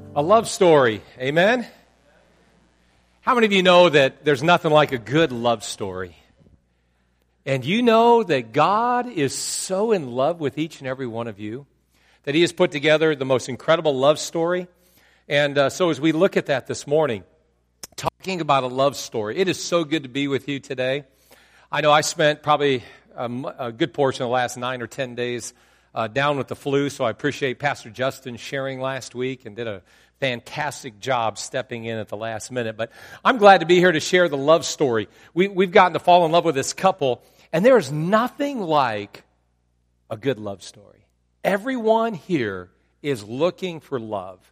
A love story, amen? How many of you know that there's nothing like a good love story? And you know that God is so in love with each and every one of you that He has put together the most incredible love story. And so as we look at that this morning, talking about a love story, it is so good to be with you today. I know I spent probably a good portion of the last 9 or 10 days down with the flu, so I appreciate Pastor Justin sharing last week and did a fantastic job stepping in at the last minute. But I'm glad to be here to share the love story. We've gotten to fall in love with this couple, and there is nothing like a good love story. Everyone here is looking for love,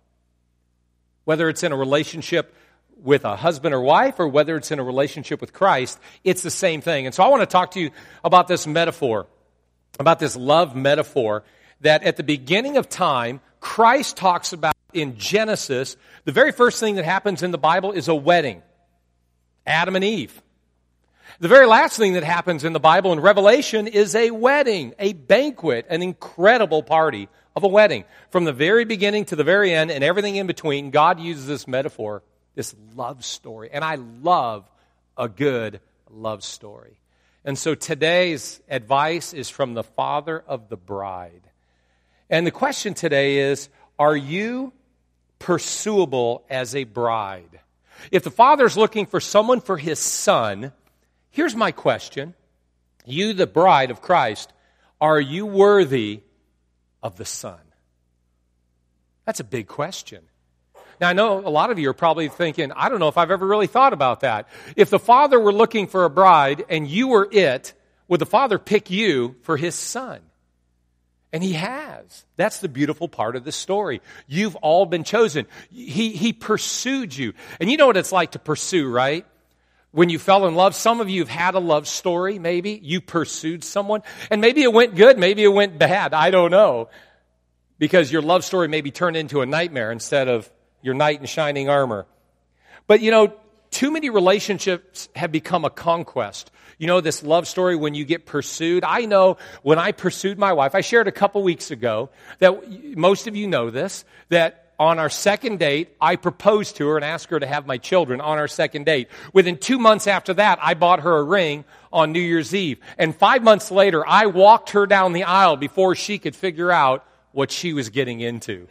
whether it's in a relationship with a husband or wife or whether it's in a relationship with Christ, it's the same thing. And so I want to talk to you about this metaphor, about this love metaphor that at the beginning of time, Christ talks about in Genesis. The very first thing that happens in the Bible is a wedding. Adam and Eve. The very last thing that happens in the Bible in Revelation is a wedding, a banquet, an incredible party of a wedding. From the very beginning to the very end and everything in between, God uses this metaphor, this love story. And I love a good love story. And so today's advice is from the father of the bride. And the question today is, are you pursuable as a bride? If the father's looking for someone for his son, here's my question. You, the bride of Christ, are you worthy of the son? That's a big question. Now, I know a lot of you are probably thinking, I don't know if I've ever really thought about that. If the father were looking for a bride and you were it, would the father pick you for his son? And he has. That's the beautiful part of the story. You've all been chosen. He pursued you. And you know what it's like to pursue, right? When you fell in love, some of you have had a love story, maybe. You pursued someone. And maybe it went good, maybe it went bad. I don't know. Because your love story maybe turned into a nightmare instead of your knight in shining armor. But you know, too many relationships have become a conquest. You know, this love story when you get pursued. I know when I pursued my wife, I shared a couple weeks ago that most of you know this, that on our second date, I proposed to her and asked her to have my children on our second date. Within 2 months after that, I bought her a ring on New Year's Eve. And 5 months later, I walked her down the aisle before she could figure out what she was getting into.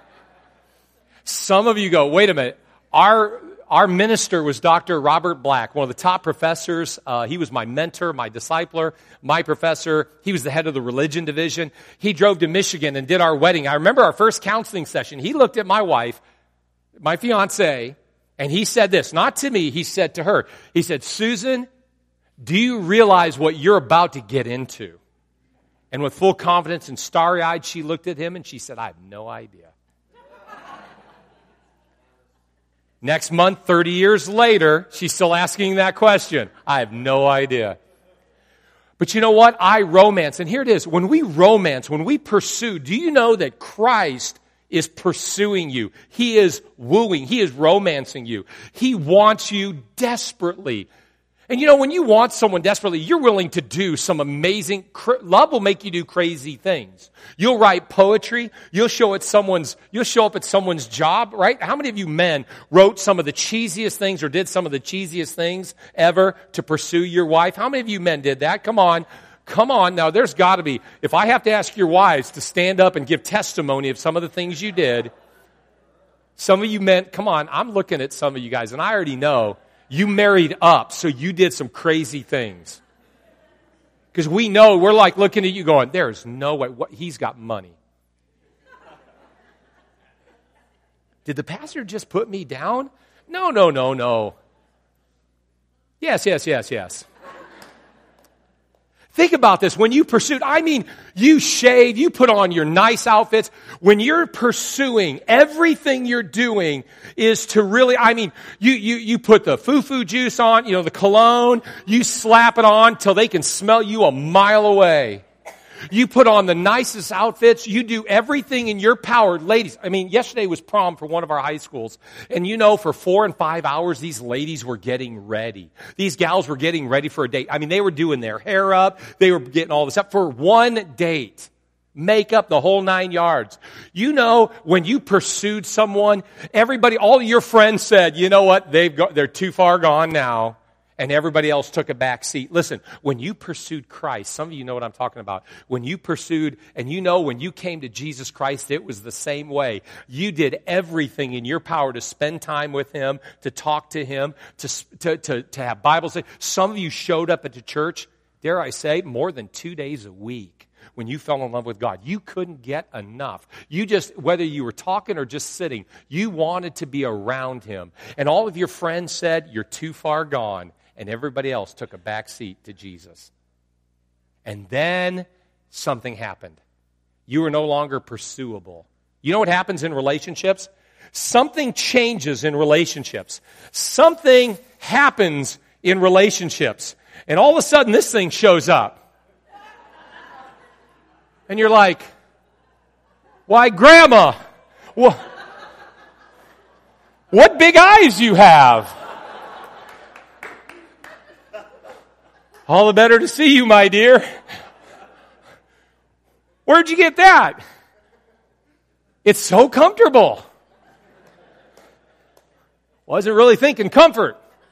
Some of you go, wait a minute, our minister was Dr. Robert Black, one of the top professors. He was my mentor, my discipler, my professor. He was the head of the religion division. He drove to Michigan and did our wedding. I remember our first counseling session. He looked at my wife, my fiancée, and he said this, not to me, he said to her. He said, Susan, do you realize what you're about to get into? And with full confidence and starry-eyed, she looked at him and she said, I have no idea. Next month, 30 years later, she's still asking that question. I have no idea. But you know what? I romance. And here it is. When we romance, when we pursue, do you know that Christ is pursuing you? He is wooing. He is romancing you. He wants you desperately. And you know, when you want someone desperately, you're willing to do some amazing, love will make you do crazy things. You'll write poetry. You'll show up at someone's job, right? How many of you men wrote some of the cheesiest things or did some of the cheesiest things ever to pursue your wife? How many of you men did that? Come on. Now, there's got to be, if I have to ask your wives to stand up and give testimony of some of the things you did, some of you men, come on, I'm looking at some of you guys, and I already know you married up, so you did some crazy things. Because we know, we're like looking at you going, there's no way, he's got money. Did the pastor just put me down? No. Yes. Think about this. When you pursued, I mean, you shave, you put on your nice outfits. When you're pursuing, everything you're doing is to really, I mean, you put the foo-foo juice on, you know, the cologne, you slap it on till they can smell you a mile away. You put on the nicest outfits. You do everything in your power. Ladies, I mean, yesterday was prom for one of our high schools. And you know, for 4 and 5 hours, these ladies were getting ready. These gals were getting ready for a date. I mean, they were doing their hair up. They were getting all this up for one date. makeup, the whole 9 yards. You know, when you pursued someone, everybody, all your friends said, you know what, they're too far gone now. And everybody else took a back seat. Listen, when you pursued Christ, some of you know what I'm talking about. When you pursued, and you know when you came to Jesus Christ, it was the same way. You did everything in your power to spend time with Him, to talk to Him, to have Bible study. Some of you showed up at the church, dare I say, more than 2 days a week. When you fell in love with God, you couldn't get enough. You just, whether you were talking or just sitting, you wanted to be around Him. And all of your friends said, you're too far gone. And everybody else took a back seat to Jesus. And then something happened. You were no longer pursuable. You know what happens in relationships? Something changes in relationships. Something happens in relationships. And all of a sudden, this thing shows up. And you're like, why, Grandma, what big eyes you have. All the better to see you, my dear. Where'd you get that? It's so comfortable. Wasn't really thinking comfort.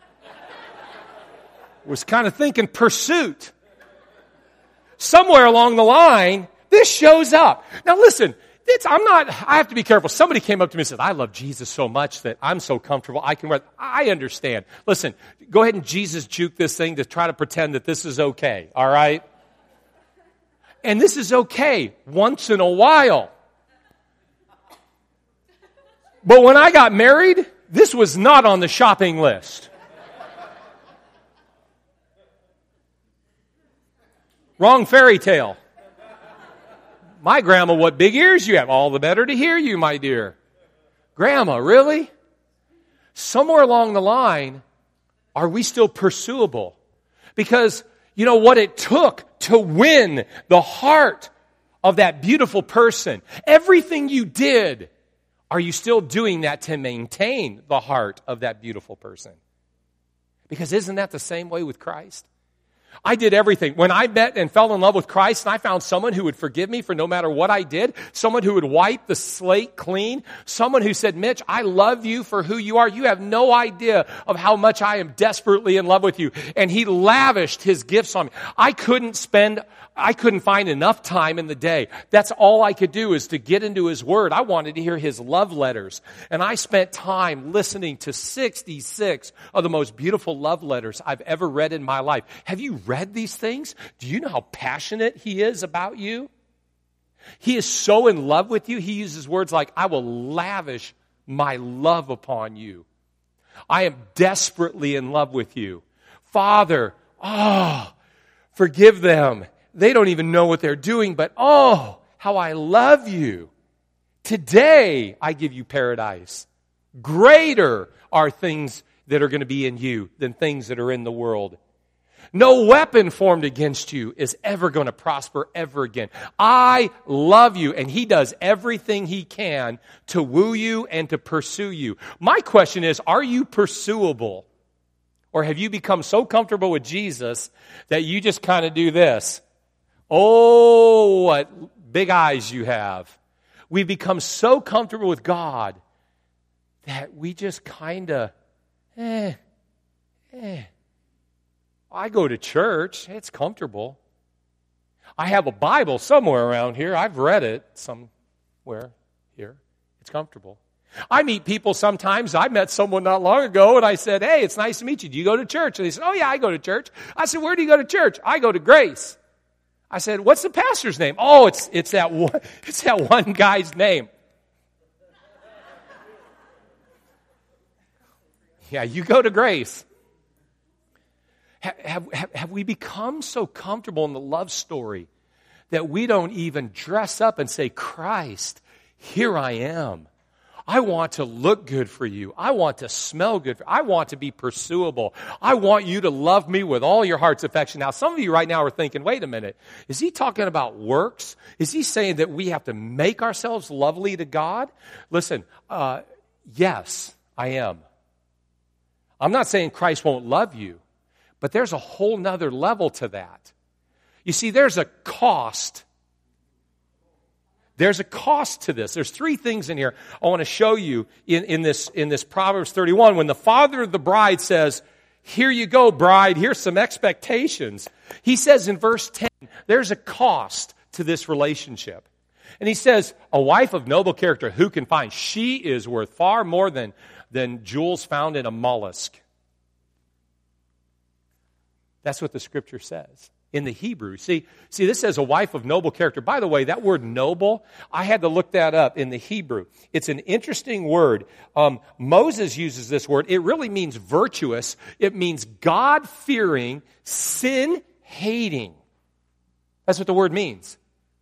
Was kind of thinking pursuit. Somewhere along the line, this shows up. Now listen, I have to be careful. Somebody came up to me and said, I love Jesus so much that I'm so comfortable. I understand. Listen, go ahead and Jesus juke this thing to try to pretend that this is okay, all right? And this is okay once in a while. But when I got married, this was not on the shopping list. Wrong fairy tale. My grandma, what big ears you have. All the better to hear you, my dear. Grandma, really? Somewhere along the line, are we still pursuable? Because, you know what it took to win the heart of that beautiful person. Everything you did, are you still doing that to maintain the heart of that beautiful person? Because isn't that the same way with Christ? I did everything. When I met and fell in love with Christ and I found someone who would forgive me for no matter what I did, someone who would wipe the slate clean, someone who said, Mitch, I love you for who you are. You have no idea of how much I am desperately in love with you. And he lavished his gifts on me. I couldn't find enough time in the day. That's all I could do is to get into his word. I wanted to hear his love letters. And I spent time listening to 66 of the most beautiful love letters I've ever read in my life. Have you read these things? Do you know how passionate he is about you? He is so in love with you. He uses words like, I will lavish my love upon you. I am desperately in love with you. Father, forgive them. They don't even know what they're doing, but how I love you. Today, I give you paradise. Greater are things that are going to be in you than things that are in the world. No weapon formed against you is ever going to prosper ever again. I love you, and he does everything he can to woo you and to pursue you. My question is, are you pursuable? Or have you become so comfortable with Jesus that you just kind of do this? Oh, what big eyes you have. We've become so comfortable with God that we just kind of, I go to church. It's comfortable. I have a Bible somewhere around here. I've read it somewhere here. It's comfortable. I meet people sometimes. I met someone not long ago, and I said, hey, it's nice to meet you. Do you go to church? And they said, oh, yeah, I go to church. I said, where do you go to church? I go to Grace. I said, what's the pastor's name? Oh, it's that one guy's name. Yeah, you go to Grace. Have we become so comfortable in the love story that we don't even dress up and say, Christ, here I am. I want to look good for you. I want to smell good. I want to be pursuable. I want you to love me with all your heart's affection. Now, some of you right now are thinking, wait a minute, is he talking about works? Is he saying that we have to make ourselves lovely to God? Listen, yes, I am. I'm not saying Christ won't love you. But there's a whole nother level to that. You see, there's a cost There's a cost to this. There's three things in here I want to show you in this Proverbs 31. When the father of the bride says, here you go, bride, here's some expectations. He says in verse 10, there's a cost to this relationship. And he says, a wife of noble character, who can find? She is worth far more than jewels found in a mollusk. That's what the scripture says. In the Hebrew. See, this says a wife of noble character. By the way, that word noble, I had to look that up in the Hebrew. It's an interesting word. Moses uses this word. It really means virtuous. It means God-fearing, sin-hating. That's what the word means.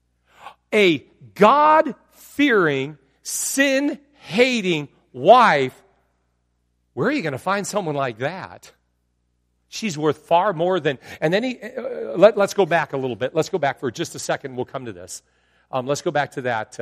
A God-fearing, sin-hating wife. Where are you going to find someone like that? She's worth far more than, and then let's go back a little bit. Let's go back for just a second. We'll come to this. Let's go back to that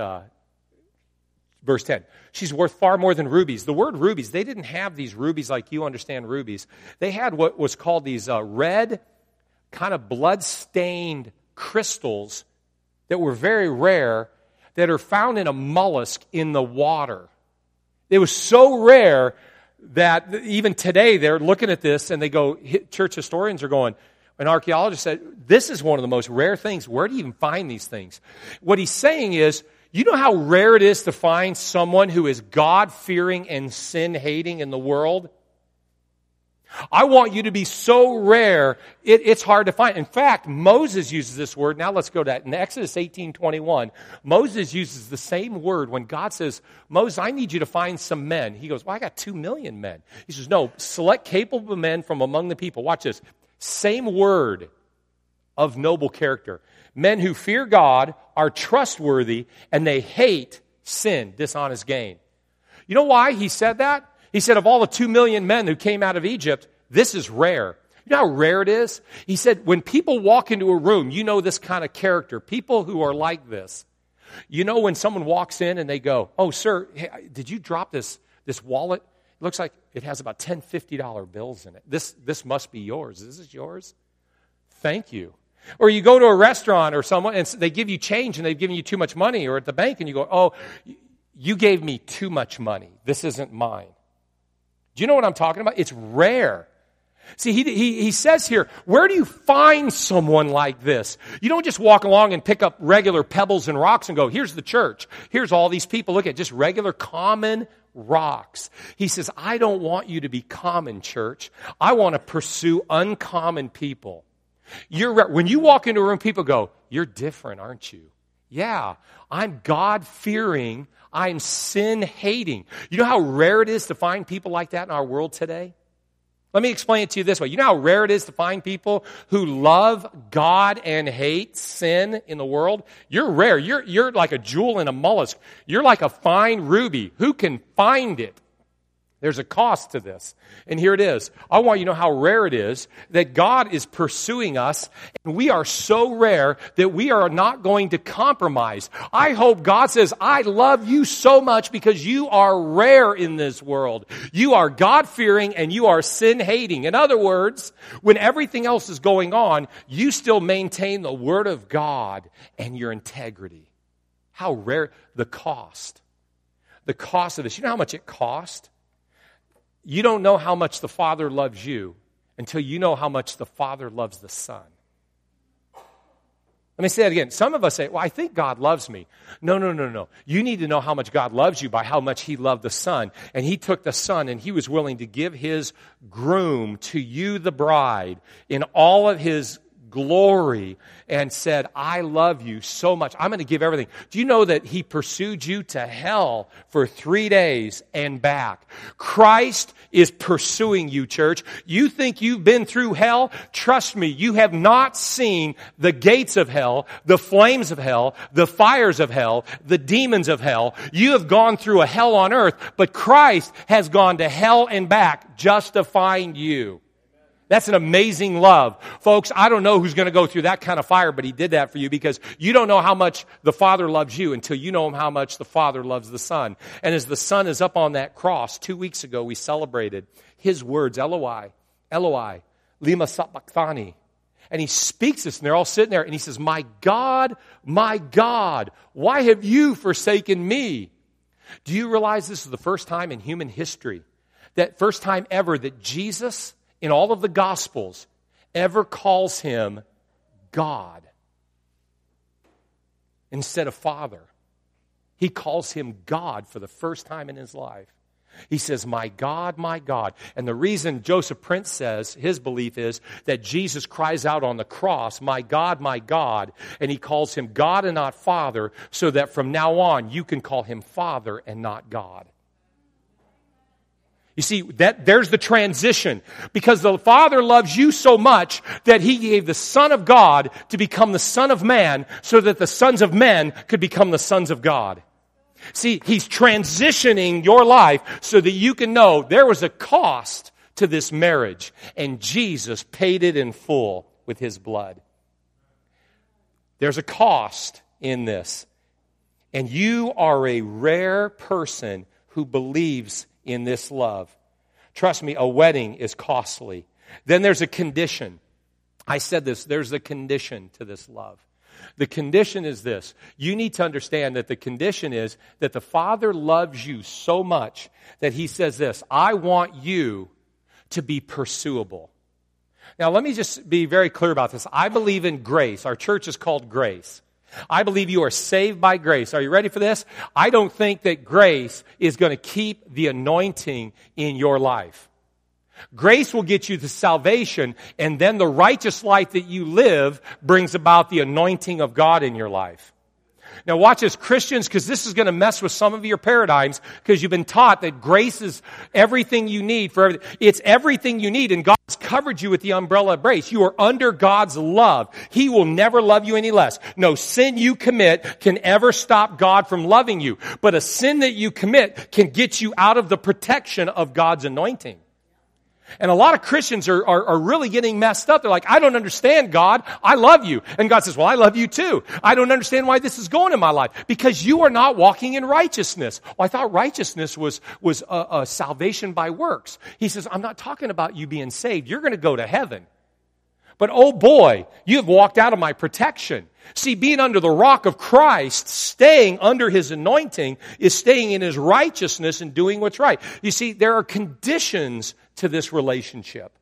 verse 10. She's worth far more than rubies. The word rubies, they didn't have these rubies like you understand rubies. They had what was called these red, kind of blood-stained crystals that were very rare that are found in a mollusk in the water. It was so rare that even today they're looking at this and they go, church historians are going, an archaeologist said, this is one of the most rare things. Where do you even find these things? What he's saying is, you know how rare it is to find someone who is God-fearing and sin-hating in the world? I want you to be so rare, it's hard to find. In fact, Moses uses this word. Now let's go to that. In Exodus 18:21, Moses uses the same word when God says, Moses, I need you to find some men. He goes, well, I got 2 million men. He says, no, select capable men from among the people. Watch this. Same word of noble character. Men who fear God, are trustworthy, and they hate sin, dishonest gain. You know why he said that? He said, of all the 2 million men who came out of Egypt, this is rare. You know how rare it is? He said, when people walk into a room, you know this kind of character. People who are like this. You know when someone walks in and they go, oh, sir, hey, did you drop this wallet? It looks like it has about 10 $50 bills in it. This must be yours. Is this yours? Thank you. Or you go to a restaurant or someone and they give you change and they've given you too much money, or at the bank and you go, oh, you gave me too much money. This isn't mine. Do you know what I'm talking about? It's rare. See, he says here, where do you find someone like this? You don't just walk along and pick up regular pebbles and rocks and go, here's the church. Here's all these people. Look at just regular common rocks. He says, I don't want you to be common, church. I want to pursue uncommon people. When you walk into a room, people go, you're different, aren't you? Yeah, I'm God-fearing. I'm sin-hating. You know how rare it is to find people like that in our world today? Let me explain it to you this way. You know how rare it is to find people who love God and hate sin in the world? You're rare. You're like a jewel in a mollusk. You're like a fine ruby. Who can find it? There's a cost to this. And here it is. I want you to know how rare it is that God is pursuing us, and we are so rare that we are not going to compromise. I hope God says, I love you so much because you are rare in this world. You are God-fearing and you are sin-hating. In other words, when everything else is going on, you still maintain the Word of God and your integrity. How rare. The cost. The cost of this. You know how much it cost? You don't know how much the Father loves you until you know how much the Father loves the Son. Let me say that again. Some of us say, well, I think God loves me. No. You need to know how much God loves you by how much He loved the Son. And He took the Son and He was willing to give His groom to you, the bride, in all of His glory, and said, I love you so much. I'm going to give everything. Do you know that He pursued you to hell for 3 days and back? Christ is pursuing you, church. You think you've been through hell? Trust me, you have not seen the gates of hell, the flames of hell, the fires of hell, the demons of hell. You have gone through a hell on earth, but Christ has gone to hell and back just to find you. That's an amazing love. Folks, I don't know who's going to go through that kind of fire, but He did that for you because you don't know how much the Father loves you until you know how much the Father loves the Son. And as the Son is up on that cross, 2 weeks ago, we celebrated His words, Eloi, Eloi, lima sabachthani. And he speaks this, and they're all sitting there, and he says, my God, why have you forsaken me? Do you realize this is the first time in human history, that first time ever that Jesus, in all of the Gospels, ever calls him God instead of Father? He calls him God for the first time in his life. He says, my God, my God. And the reason Joseph Prince says, his belief is that Jesus cries out on the cross, my God, and he calls him God and not Father, so that from now on you can call him Father and not God. You see, there's the transition. Because the Father loves you so much that he gave the Son of God to become the Son of Man, so that the sons of men could become the sons of God. See, he's transitioning your life so that you can know there was a cost to this marriage, and Jesus paid it in full with his blood. There's a cost in this. And you are a rare person who believes in this love. Trust me, a wedding is costly. Then there's a condition. I said this, there's a condition to this love. The condition is this. You need to understand that the condition is that the Father loves you so much that he says this, I want you to be pursuable. Now, let me just be very clear about this. I believe in grace. Our church is called Grace. I believe you are saved by grace. Are you ready for this? I don't think that grace is going to keep the anointing in your life. Grace will get you to salvation, and then the righteous life that you live brings about the anointing of God in your life. Now watch this, Christians, because this is going to mess with some of your paradigms, because you've been taught that grace is everything you need for everything. It's everything you need, and God's covered you with the umbrella of grace. You are under God's love. He will never love you any less. No sin you commit can ever stop God from loving you, but a sin that you commit can get you out of the protection of God's anointing. And a lot of Christians are really getting messed up. They're like, I don't understand, God. I love you. And God says, well, I love you too. I don't understand why this is going in my life. Because you are not walking in righteousness. Well, I thought righteousness was a salvation by works. He says, I'm not talking about you being saved. You're going to go to heaven. But oh boy, you have walked out of my protection. See, being under the rock of Christ, staying under his anointing, is staying in his righteousness and doing what's right. You see, there are conditions to this relationship.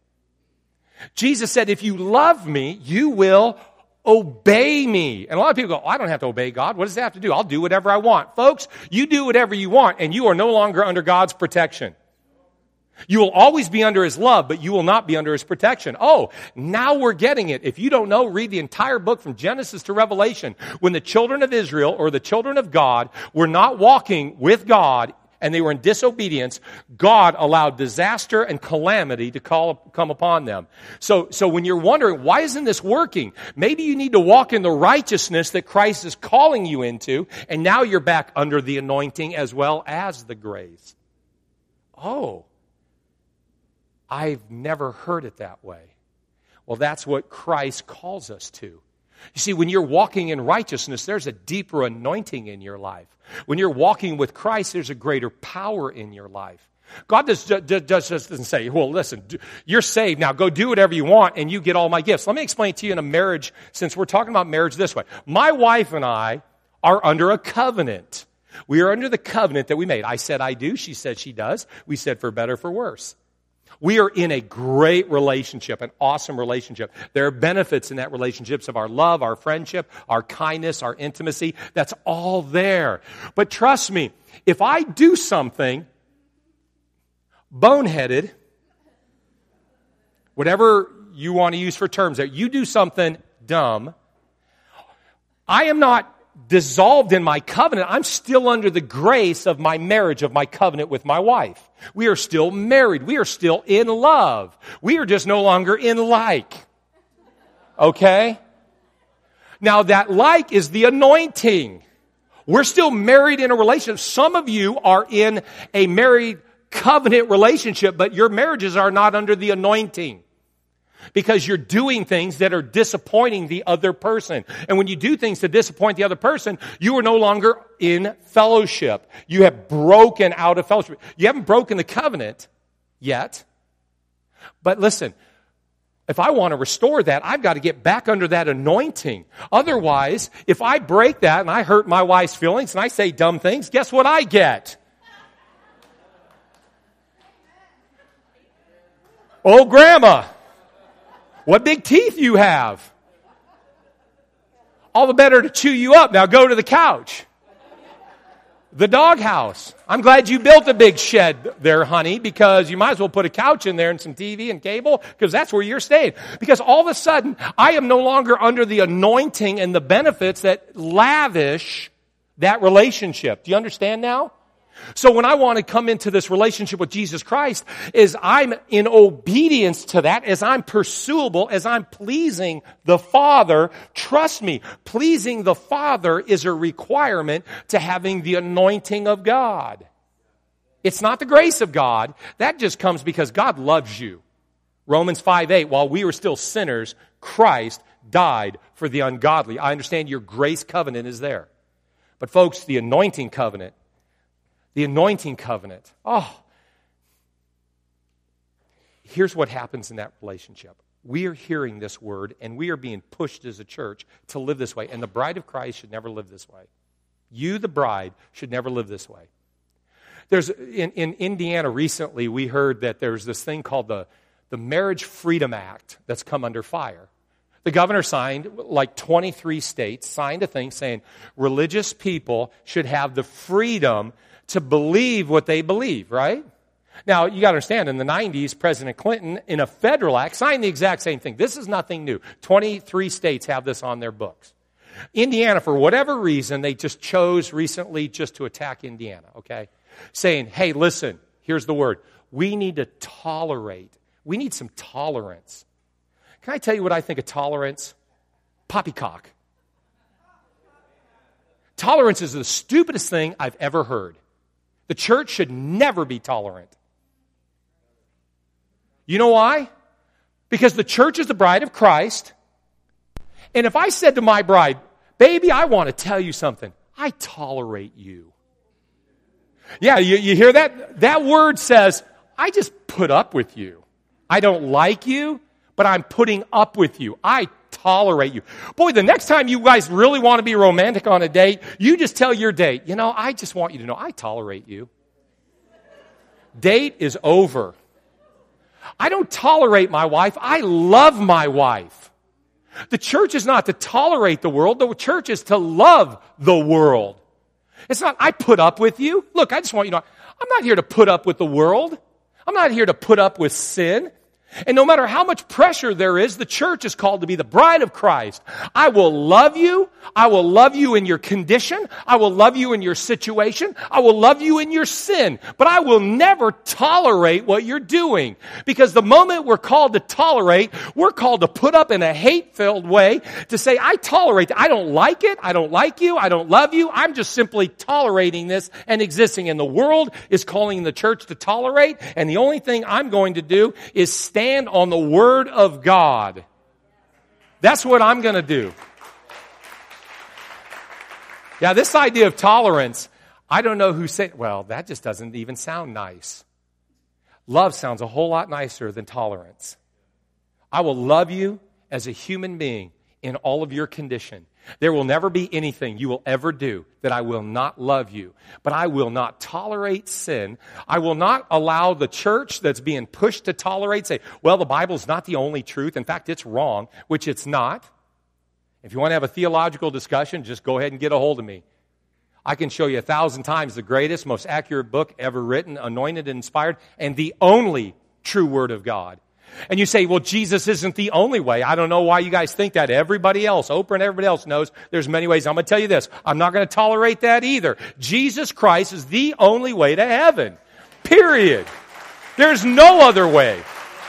Jesus said, if you love me, you will obey me. And a lot of people go, I don't have to obey God. What does that have to do? I'll do whatever I want. Folks, you do whatever you want, and you are no longer under God's protection. You will always be under his love, but you will not be under his protection. Oh, now we're getting it. If you don't know, read the entire book from Genesis to Revelation. When the children of Israel, or the children of God, were not walking with God, and they were in disobedience, God allowed disaster and calamity to come upon them. So when you're wondering, why isn't this working? Maybe you need to walk in the righteousness that Christ is calling you into, and now you're back under the anointing as well as the grace. Oh, I've never heard it that way. Well, that's what Christ calls us to. You see, when you're walking in righteousness, there's a deeper anointing in your life. When you're walking with Christ, there's a greater power in your life. God just doesn't say, well, listen, you're saved, now go do whatever you want and you get all my gifts. Let me explain to you in a marriage, since we're talking about marriage this way. My wife and I are under a covenant. We are under the covenant that we made. I said I do, she said she does. We said for better, for worse. We are in a great relationship, an awesome relationship. There are benefits in that relationship of our love, our friendship, our kindness, our intimacy. That's all there. But trust me, if I do something boneheaded, whatever you want to use for terms there, you do something dumb, I am not dissolved in my covenant. I'm still under the grace of my marriage, of my covenant with my wife. We are still married. We are still in love. We are just no longer in like. Okay? Now that like is the anointing. We're still married in a relationship. Some of you are in a married covenant relationship, but your marriages are not under the anointing. Because you're doing things that are disappointing the other person. And when you do things to disappoint the other person, you are no longer in fellowship. You have broken out of fellowship. You haven't broken the covenant yet. But listen, If I want to restore that, I've got to get back under that anointing. Otherwise, if I break that and I hurt my wife's feelings and I say dumb things, guess what I get? Oh, Grandma, what big teeth you have. All the better to chew you up. Now go to the couch. The doghouse. I'm glad you built a big shed there, honey, because you might as well put a couch in there and some TV and cable, because that's where you're staying. Because all of a sudden, I am no longer under the anointing and the benefits that lavish that relationship. Do you understand now? So when I want to come into this relationship with Jesus Christ, is I'm in obedience to that, as I'm pursuable, as I'm pleasing the Father. Trust me, pleasing the Father is a requirement to having the anointing of God. It's not the grace of God. That just comes because God loves you. Romans 5:8, while we were still sinners, Christ died for the ungodly. I understand your grace covenant is there. But folks, the anointing covenant, here's what happens in that relationship. We are hearing this word, and we are being pushed as a church to live this way. And the bride of Christ should never live this way. You, the bride, should never live this way. In Indiana recently, we heard that there's this thing called the Marriage Freedom Act that's come under fire. The governor signed, like 23 states, signed a thing saying religious people should have the freedom to believe what they believe, right? Now, you got to understand, in the 90s, President Clinton, in a federal act, signed the exact same thing. This is nothing new. 23 states have this on their books. Indiana, for whatever reason, they just chose recently just to attack Indiana, okay? Saying, hey, listen, here's the word. We need to tolerate. We need some tolerance. Can I tell you what I think of tolerance? Poppycock. Tolerance is the stupidest thing I've ever heard. The church should never be tolerant. You know why? Because the church is the bride of Christ. And if I said to my bride, baby, I want to tell you something. I tolerate you. Yeah, you hear that? That word says, I just put up with you. I don't like you, but I'm putting up with you. I tolerate you. Boy, the next time you guys really want to be romantic on a date, you just tell your date, I just want you to know I tolerate you. Date is over. I don't tolerate my wife. I love my wife. The church is not to tolerate the world. The church is to love the world. It's not, I put up with you. Look, I just want you to know, I'm not here to put up with the world. I'm not here to put up with sin. And no matter how much pressure there is, the church is called to be the bride of Christ. I will love you. I will love you in your condition. I will love you in your situation. I will love you in your sin. But I will never tolerate what you're doing. Because the moment we're called to tolerate, we're called to put up in a hate-filled way to say, I tolerate that. I don't like it. I don't like you. I don't love you. I'm just simply tolerating this and existing. And the world is calling the church to tolerate. And the only thing I'm going to do is stand on the Word of God. That's what I'm going to do. Yeah, this idea of tolerance, I don't know who said, well, that just doesn't even sound nice. Love sounds a whole lot nicer than tolerance. I will love you as a human being in all of your condition. There will never be anything you will ever do that I will not love you. But I will not tolerate sin. I will not allow the church that's being pushed to tolerate say, well, the Bible's not the only truth. In fact, it's wrong, which it's not. If you want to have a theological discussion, just go ahead and get a hold of me. I can show you 1,000 times the greatest, most accurate book ever written, anointed and inspired, and the only true Word of God. And you say, well, Jesus isn't the only way. I don't know why you guys think that. Everybody else, Oprah and everybody else knows there's many ways. I'm going to tell you this. I'm not going to tolerate that either. Jesus Christ is the only way to heaven. Period. There's no other way.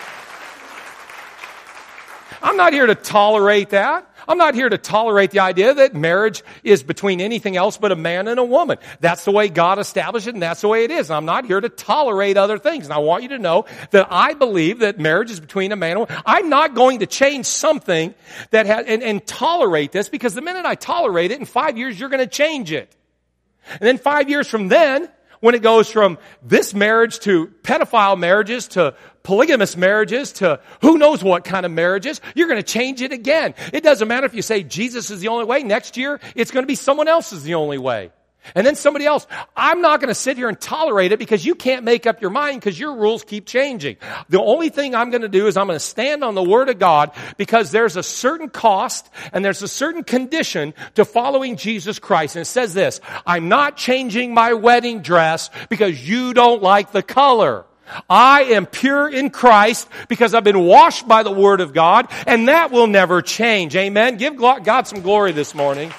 I'm not here to tolerate that. I'm not here to tolerate the idea that marriage is between anything else but a man and a woman. That's the way God established it, and that's the way it is. And I'm not here to tolerate other things. And I want you to know that I believe that marriage is between a man and a woman. I'm not going to change something that has and tolerate this, because the minute I tolerate it, in 5 years, you're going to change it. And then 5 years from then, when it goes from this marriage to pedophile marriages to polygamous marriages to who knows what kind of marriages, you're going to change it again. It doesn't matter if you say Jesus is the only way. Next year, it's going to be someone else is the only way. And then somebody else. I'm not going to sit here and tolerate it because you can't make up your mind because your rules keep changing. The only thing I'm going to do is I'm going to stand on the Word of God because there's a certain cost and there's a certain condition to following Jesus Christ. And it says this, I'm not changing my wedding dress because you don't like the color. I am pure in Christ because I've been washed by the Word of God, and that will never change. Amen. Give God some glory this morning.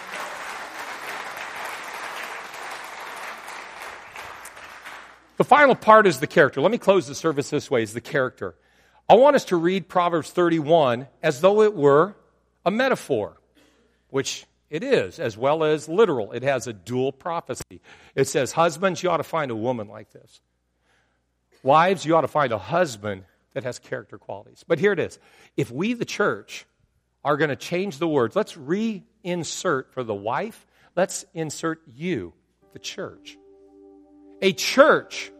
The final part is the character. Let me close the service this way, is the character. I want us to read Proverbs 31 as though it were a metaphor, which it is, as well as literal. It has a dual prophecy. It says, husbands, you ought to find a woman like this. Wives, you ought to find a husband that has character qualities. But here it is. If we, the church, are going to change the words, let's reinsert for the wife, let's insert you, the church. A church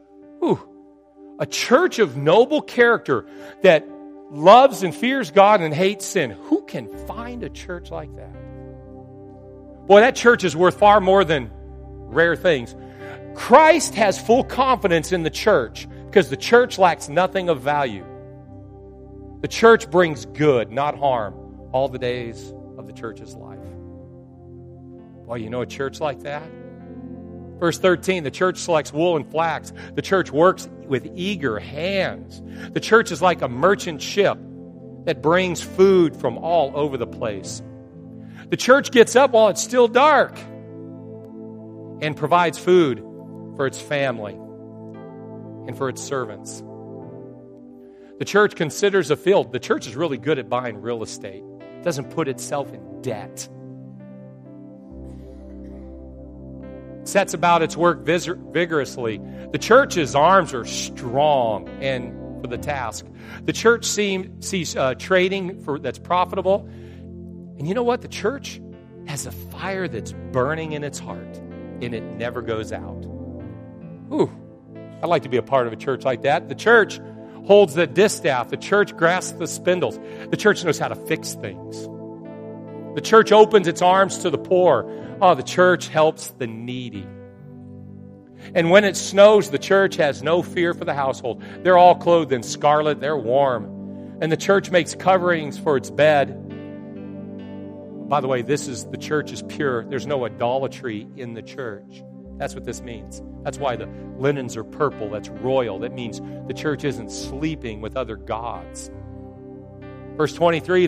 of noble character that loves and fears God and hates sin. Who can find a church like that? Boy, that church is worth far more than rare things. Christ has full confidence in the church because the church lacks nothing of value. The church brings good, not harm, all the days of the church's life. Boy, you know a church like that? Verse 13, the church selects wool and flax. The church works with eager hands. The church is like a merchant ship that brings food from all over the place. The church gets up while it's still dark and provides food for its family and for its servants. The church considers a field. The church is really good at buying real estate. It doesn't put itself in debt. Sets about its work vigorously. The church's arms are strong and for the task. The church sees trading that's profitable. And you know what? The church has a fire that's burning in its heart, and it never goes out. Ooh, I'd like to be a part of a church like that. The church holds the distaff. The church grasps the spindles. The church knows how to fix things. The church opens its arms to the poor. Oh, the church helps the needy. And when it snows, the church has no fear for the household. They're all clothed in scarlet. They're warm. And the church makes coverings for its bed. By the way, the church is pure. There's no idolatry in the church. That's what this means. That's why the linens are purple. That's royal. That means the church isn't sleeping with other gods. Verse 23,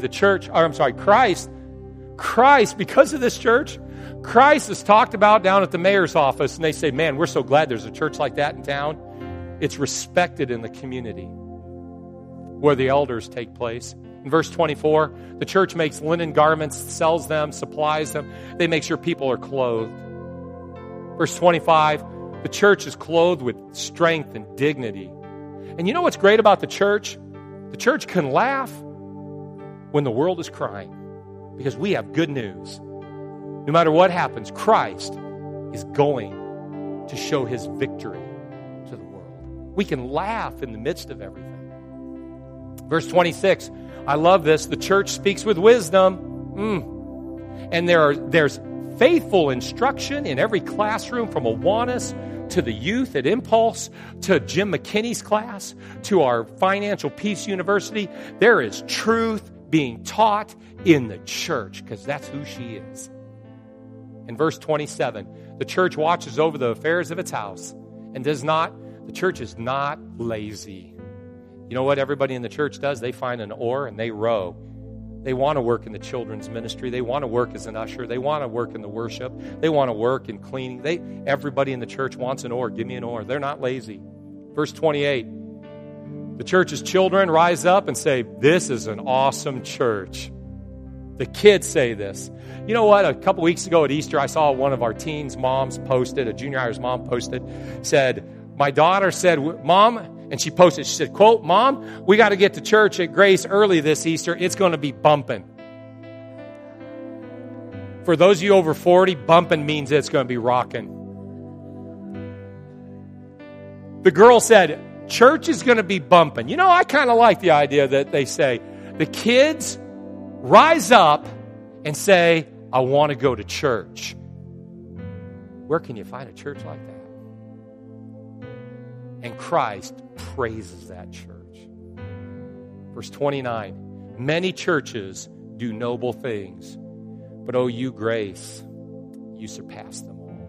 Christ, because of this church, Christ is talked about down at the mayor's office, and they say, man, we're so glad there's a church like that in town. It's respected in the community where the elders take place. In verse 24, the church makes linen garments, sells them, supplies them. They make sure people are clothed. Verse 25, the church is clothed with strength and dignity. And you know what's great about the church? The church can laugh when the world is crying because we have good news. No matter what happens, Christ is going to show his victory to the world. We can laugh in the midst of everything. Verse 26, I love this. The church speaks with wisdom. And there's faithful instruction in every classroom, from Awanas to the youth at Impulse to Jim McKinney's class to our Financial Peace University. There is truth being taught in the church because that's who she is. In verse 27, the church watches over the affairs of its house and the church is not lazy. You know what everybody in the church does? They find an oar and they row. They want to work in the children's ministry. They want to work as an usher. They want to work in the worship. They want to work in cleaning. Everybody in the church wants an oar. Give me an oar. They're not lazy. Verse 28, the church's children rise up and say, this is an awesome church. The kids say this. You know what? A couple weeks ago at Easter, I saw one of our teens' moms posted, a junior hires mom posted, said, my daughter said, Mom, and she posted, she said, quote, Mom, we got to get to church at Grace early this Easter. It's going to be bumping. For those of you over 40, bumping means it's going to be rocking. The girl said, church is going to be bumping. You know, I kind of like the idea that they say, the kids rise up and say, I want to go to church. Where can you find a church like that? And Christ praises that church. Verse 29, many churches do noble things, but oh, you grace, you surpass them all.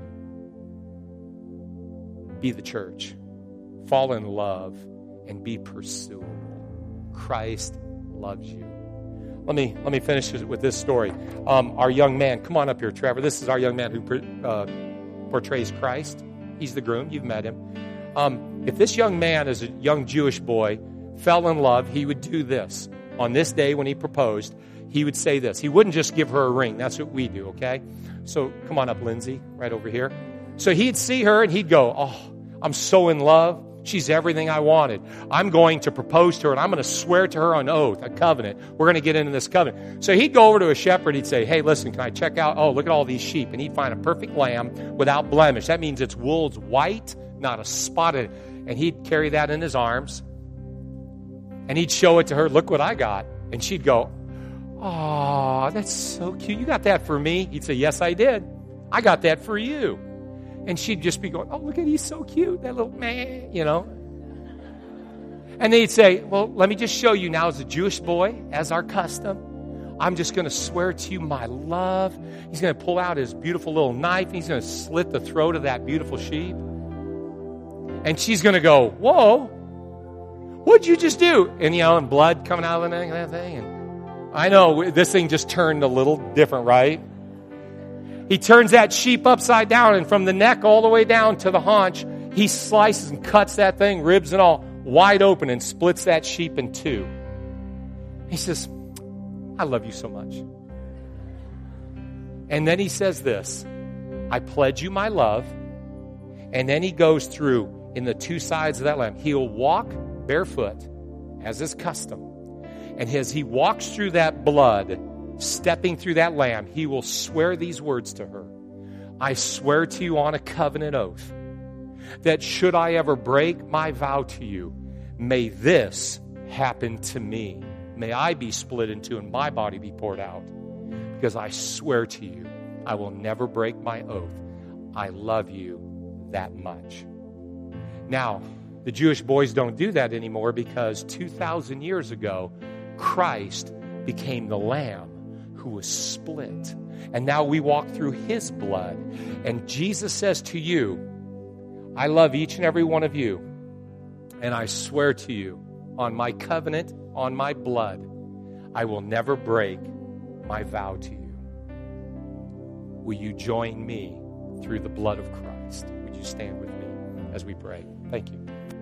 Be the church. Fall in love and be pursuable. Christ loves you. Let me finish with this story. Our young man, come on up here, Trevor. This is our young man who portrays Christ. He's the groom. You've met him. If this young man, as a young Jewish boy, fell in love, he would do this. On this day when he proposed, he would say this. He wouldn't just give her a ring. That's what we do, okay? So come on up, Lindsay, right over here. So he'd see her and he'd go, oh, I'm so in love. She's everything I wanted. I'm going to propose to her, and I'm going to swear to her on oath, a covenant. We're going to get into this covenant. So he'd go over to a shepherd. He'd say, hey, listen, can I check out? Oh, look at all these sheep. And he'd find a perfect lamb without blemish. That means its wool's white, not a spot in it. And he'd carry that in his arms, and he'd show it to her. Look what I got. And she'd go, oh, that's so cute. You got that for me? He'd say, yes, I did. I got that for you. And she'd just be going, oh, look at, he's so cute, that little man, you know. And then he'd say, well, let me just show you now as a Jewish boy, as our custom, I'm just going to swear to you my love. He's going to pull out his beautiful little knife, and he's going to slit the throat of that beautiful sheep. And she's going to go, whoa, what'd you just do? And, you know, and blood coming out of the neck and that thing. And I know this thing just turned a little different, right? He turns that sheep upside down, and from the neck all the way down to the haunch, he slices and cuts that thing, ribs and all, wide open, and splits that sheep in two. He says, I love you so much. And then he says this, I pledge you my love. And then he goes through in the two sides of that lamb. He'll walk barefoot, as is custom. And as he walks through that blood, stepping through that lamb, he will swear these words to her. I swear to you on a covenant oath that should I ever break my vow to you, may this happen to me. May I be split in two and my body be poured out. Because I swear to you, I will never break my oath. I love you that much. Now, the Jewish boys don't do that anymore because 2,000 years ago, Christ became the lamb who was split. And now we walk through his blood. And Jesus says to you, I love each and every one of you. And I swear to you, on my covenant, on my blood, I will never break my vow to you. Will you join me through the blood of Christ? Would you stand with me as we pray? Thank you.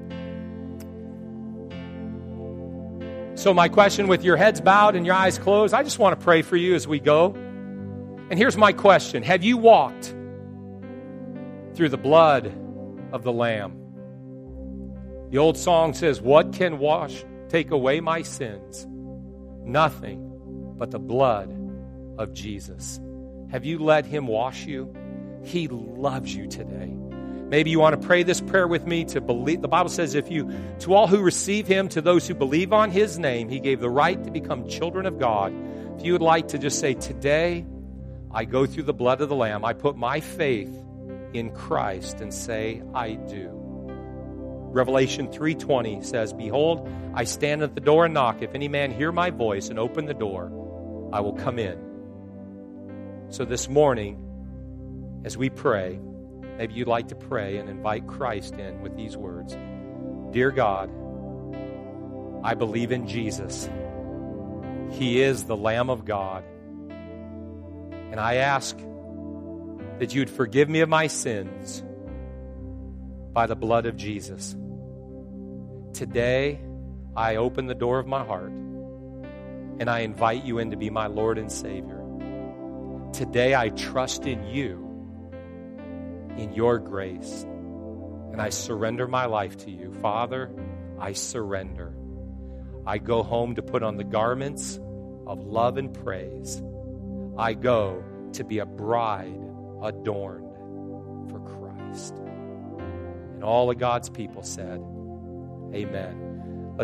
So my question, with your heads bowed and your eyes closed, I just want to pray for you as we go. And here's my question. Have you walked through the blood of the Lamb? The old song says, what can take away my sins? Nothing but the blood of Jesus. Have you let him wash you? He loves you today. Maybe you want to pray this prayer with me to believe. The Bible says, to all who receive him, to those who believe on his name, he gave the right to become children of God. If you would like to just say, today, I go through the blood of the Lamb. I put my faith in Christ and say, I do. Revelation 3:20 says, behold, I stand at the door and knock. If any man hear my voice and open the door, I will come in. So this morning, as we pray, maybe you'd like to pray and invite Christ in with these words. Dear God, I believe in Jesus. He is the Lamb of God. And I ask that you'd forgive me of my sins by the blood of Jesus. Today, I open the door of my heart and I invite you in to be my Lord and Savior. Today, I trust in you, in your grace, and I surrender my life to you. Father, I surrender. I go home to put on the garments of love and praise. I go to be a bride adorned for Christ. And all of God's people said, Amen.